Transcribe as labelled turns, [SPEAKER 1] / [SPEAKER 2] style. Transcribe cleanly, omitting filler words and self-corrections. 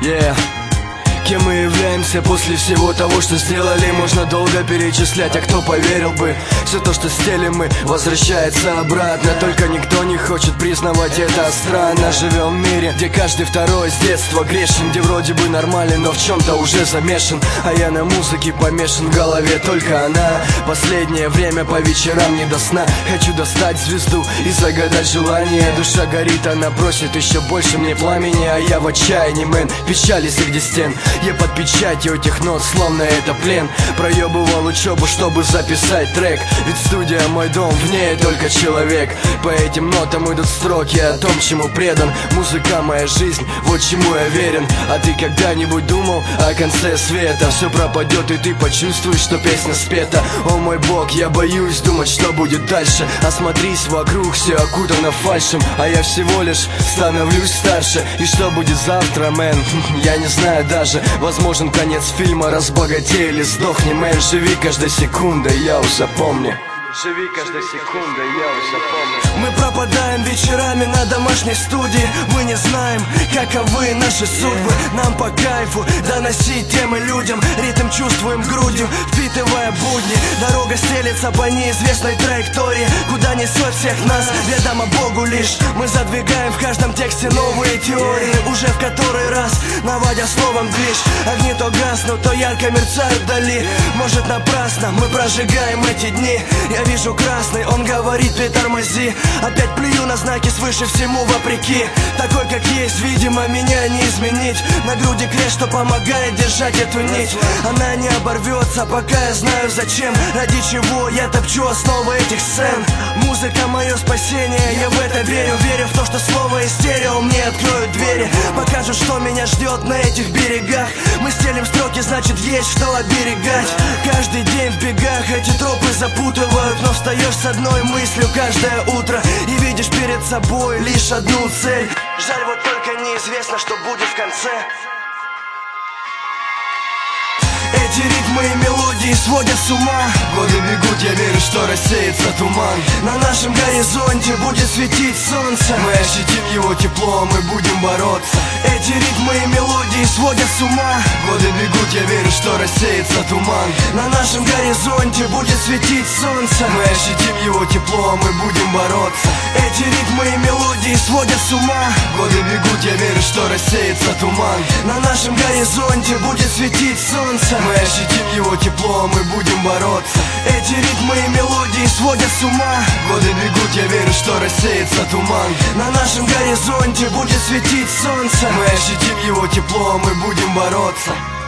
[SPEAKER 1] Кем мы являемся после всего того, что сделали? Можно долго перечислять, а кто поверил бы? Все то, что стелим мы, возвращается обратно. Только никто не хочет признавать это странно. Живем в мире, где каждый второй с детства грешен, где вроде бы нормален, но в чем-то уже замешан. А я на музыке помешан, в голове только она. Последнее время по вечерам не до сна. Хочу достать звезду и загадать желание. Душа горит, она просит еще больше мне пламени. А я в отчаянии, мэн, печали среди стен. Я под печатью этих нот, словно это плен. Проебывал учебу, чтобы записать трек. Ведь студия мой дом, в ней только человек. По этим нотам идут строки о том, чему предан. Музыка моя жизнь, вот чему я верен. А ты когда-нибудь думал о конце света? Все пропадет и ты почувствуешь, что песня спета. О мой бог, я боюсь думать, что будет дальше. Осмотрись вокруг, все окутано фальшем. А я всего лишь становлюсь старше. И что будет завтра, мэн, я не знаю даже. Возможен конец фильма, разбогатей или сдохни, мэн. Живи каждой секундой, я уж запомни. Живи каждой секундой, я уж запомню. Мы пропадаем вечерами на домашней студии. Мы не знаем, каковы наши судьбы. Нам по кайфу доносить темы людям. Ритм чувствуем грудью, впитывая будни. Дорога стелется по неизвестной траектории. Куда несет всех нас, ведомо Богу лишь. Мы задвигаем в каждом тексте новые теории. Уже в который раз, наводя словом движ. Огни то гаснут, то ярко мерцают вдали. Может напрасно мы прожигаем эти дни. Я вижу красный, он говорит, притормози. Опять плюю на знаки свыше всему вопреки. Такой как есть, видимо, меня не изменить. На груди крест, что помогает держать эту нить. Она не оборвется, пока я знаю зачем. Ради чего я топчу основы этих сцен. Музыка мое спасение, я в это верю. Верю в то, что слово и стерео мне откроют двери. Покажут, что меня ждет на этих берегах. Мы стелим строки, значит есть что оберегать. Каждый день в бегах эти тропы запутывают. Но встаешь с одной мыслью каждое утро и видишь перед собой лишь одну цель. Жаль, вот только неизвестно, что будет в конце. Эти ритмы и мелодии сводят с ума.
[SPEAKER 2] Годы бегут, я верю, что рассеется туман.
[SPEAKER 1] На нашем горизонте будет светить солнце.
[SPEAKER 2] Мы ощутим его тепло, мы будем бороться.
[SPEAKER 1] Эти ритмы и мелодии сводят с ума.
[SPEAKER 2] Годы бегут, я верю, что рассеется туман.
[SPEAKER 1] На нашем горизонте будет светить солнце.
[SPEAKER 2] Мы ощутим его тепло, мы будем бороться.
[SPEAKER 1] Эти ритмы и мелодии сводят с ума.
[SPEAKER 2] Годы бегут, я верю, что рассеется туман.
[SPEAKER 1] На нашем горизонте будет светить солнце.
[SPEAKER 2] Мы ощутим его тепло, мы будем бороться.
[SPEAKER 1] Эти ритмы и мелодии сводят с ума.
[SPEAKER 2] Годы бегут, я верю, что рассеется туман.
[SPEAKER 1] На нашем горизонте будет светить солнце.
[SPEAKER 2] Мы ощутим его тепло, мы будем бороться.